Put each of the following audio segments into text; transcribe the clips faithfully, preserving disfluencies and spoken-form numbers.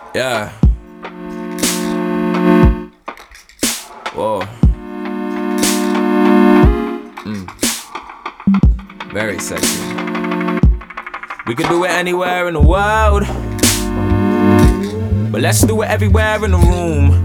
Yeah. Whoa. Mm. Very sexy. We could do it anywhere in the world, but let's do it everywhere in the room.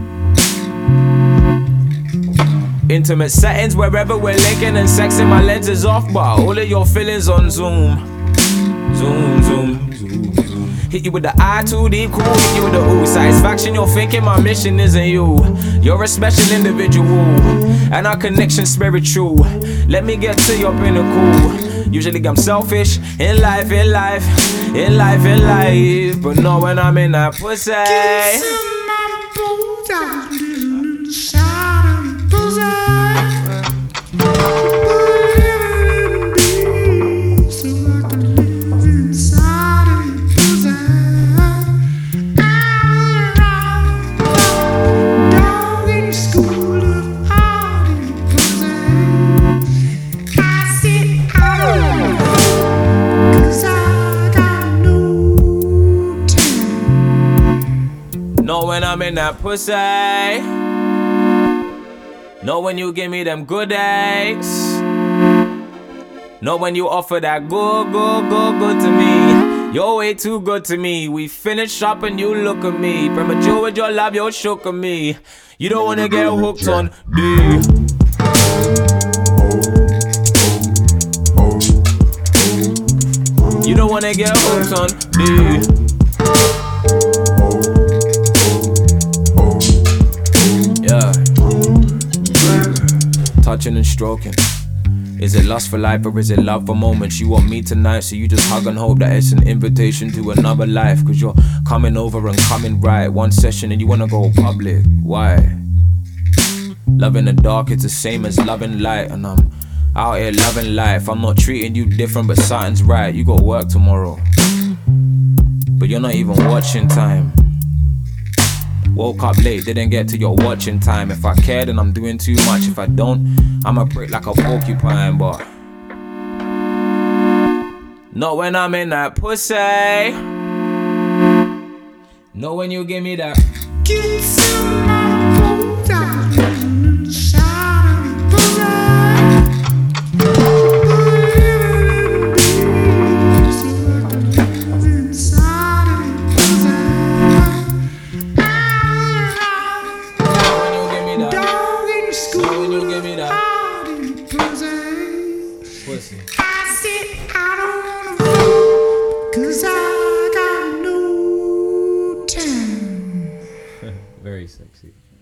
Intimate settings wherever we're linking and sexing. My lens is off, but all of your feelings on Zoom. Zoom, zoom, zoom, zoom. Hit you with the eye too deep, cool. Hit you with the ooh. Satisfaction, you're thinking my mission isn't you. You're a special individual, and our connection spiritual. Let me get to your pinnacle. Usually I'm selfish in life, in life, in life, in life, but not when I'm in that pussy. Get some my boots out, little shot of pussy. Know when I'm in that pussy. Know when you give me them good eggs. Know when you offer that good, good, good, good to me. You're way too good to me. We finish up and you look at me. Premature with your love, you're shook at me. You don't wanna get hooked on D. You don't wanna get hooked on D. Yeah. Touching and stroking. Is it lust for life or is it love for moments? You want me tonight, so you just hug and hope that it's an invitation to another life. Cause you're coming over and coming right. One session and you wanna go public. Why? Love in the dark, it's the same as loving light. And I'm out here loving life. I'm not treating you different, but something's right. You got work tomorrow, but you're not even watching time. Woke up late, didn't get to your watching time. If I care, then I'm doing too much. If I don't, I'm a prick like a porcupine. But not when I'm in that pussy. Not when you give me that. Get some my boots out, shot of pussy. Pussy. I said I don't wanna fuck, cause I got no time. Very sexy.